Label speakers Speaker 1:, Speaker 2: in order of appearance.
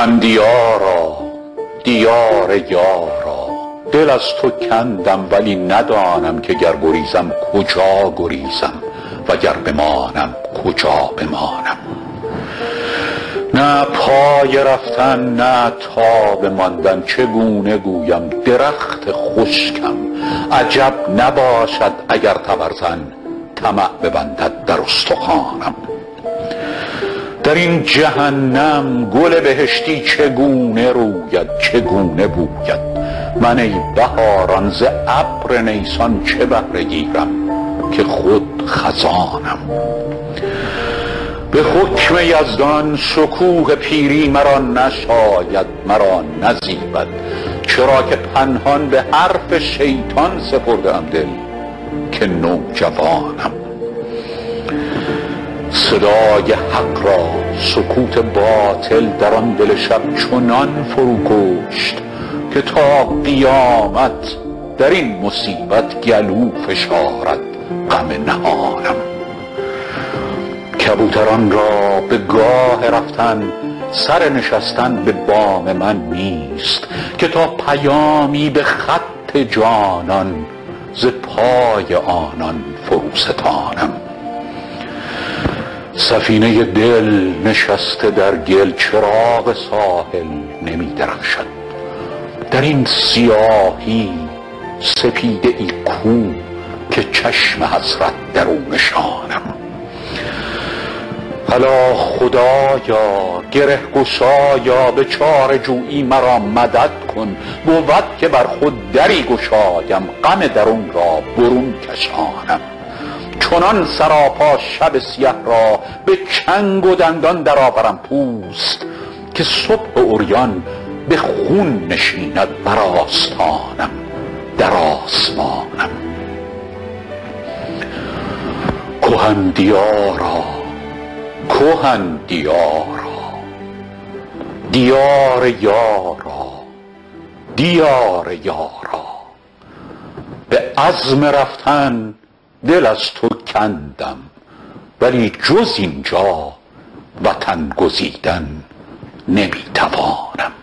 Speaker 1: کهندیارا دیار یارا، دل از تو کندم ولی ندانم که گر گریزم کجا گریزم و گر بمانم کجا بمانم. نه پای رفتن نه تاب ماندن، چگونه گویم درخت خشکم عجب نباشد اگر تبرزن طمع ببندد در استخوانم. در این جهنم گل بهشتی چگونه روید چگونه بوید، من ای بهاران ز ابر نیسان چه بهره گیرم که خود خزانم. به حکم یزدان شکوه پیری مرا نشاید مرا نزیبد، چرا که پنهان به حرف شیطان سپردم دل که نوجوانم. صدای حق را سکوت باطل در آن دل شب چنان فرو کشت که تا قیامت در این مصیبت گلو فشارد غم نهانم. کبوتران را به گاه رفتن سر نشستن به بام من نیست، که تا پیامی به خط جانان ز پای آنان فروستانم. سفینه دل نشسته در گل چراغ ساحل نمی درخشد، در این سیاهی سپیده ای کو که چشم حسرت در او نشانم. الا خدایا گره گشایا به چاره جویی مرا مدد کن، بود که بر خود دری گشایم غم درون را برون کشانم. چنان سراپا شب سیه را به چنگ و دندان درآورم پوست، که صبح عریان به خون نشیند بر آستانم در آسمانم. کهندیارا کهندیارا دیار یارا دیار یارا، به عزم رفتن دل از تو کندم ولی جز اینجا وطن گزیدن نمیتوانم.